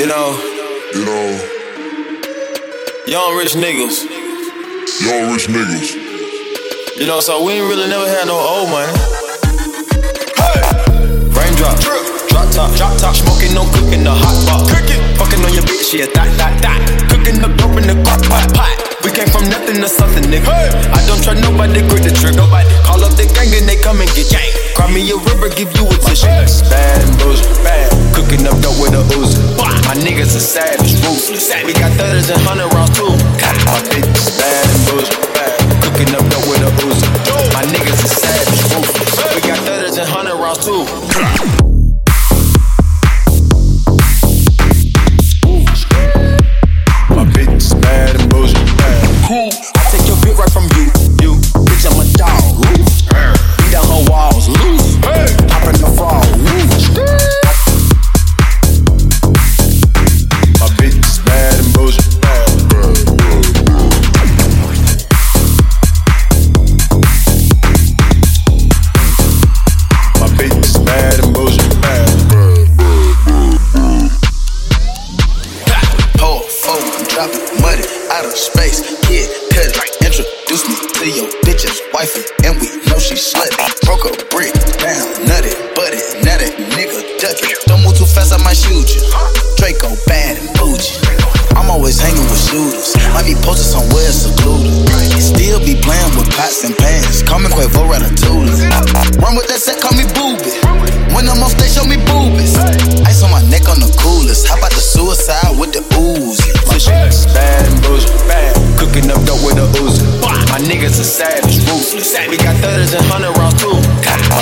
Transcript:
You know, young rich niggas. You know, so we ain't really never had no old money. Hey! Raindrop, drop top, smoking, no cooking, the hot pot. Fucking on your bitch, yeah, that. Cooking up dope in the crock pot. We came from nothing to something, nigga. Hey. I don't try nobody, grip the trigger. Call up the gang and they come and get gang. Cry me a river, give you a tissue. Bad and bullshit, bad. Cooking up dope with a Uzi. My niggas are savage, ruthless. We got 30s and 100 rounds too. My bitch is bad and bullshit, bad. Cooking up dope with a Uzi. My niggas are savage, ruthless. We got 30s and 100 rounds too. My bitch is bad and bullshit, bad. Cool. I take your bitch right from you. Bitch, I'm a dog. Beat down her walls, loose. Pop in the fall, loose. My bitch is bad and bullshit, bad. My bitch is bad and bullshit, bad. Pour four, I'm dropping money out of space. Yeah, cut it. Introduce me to your bitch's wifey, and we know she slutty. Broke a brick down, nutty, buddy, nutty, nigga, duck it. Don't move too fast, I might shoot you. Draco bad and bougie. I'm always hanging with shooters. Might be posted somewhere secluded. Still be playing with pots and pans. Call me Quavo Ratatouille. Run with that set, call me Booby. When I'm off stage, show me boobies. Ice on my neck on the coolest. How about the suicide with the Uzi? My shit is bad and bullshit, bad. Cooking up dope with a Uzi. My niggas are savage, ruthless. We got 30s and 100 rounds too. My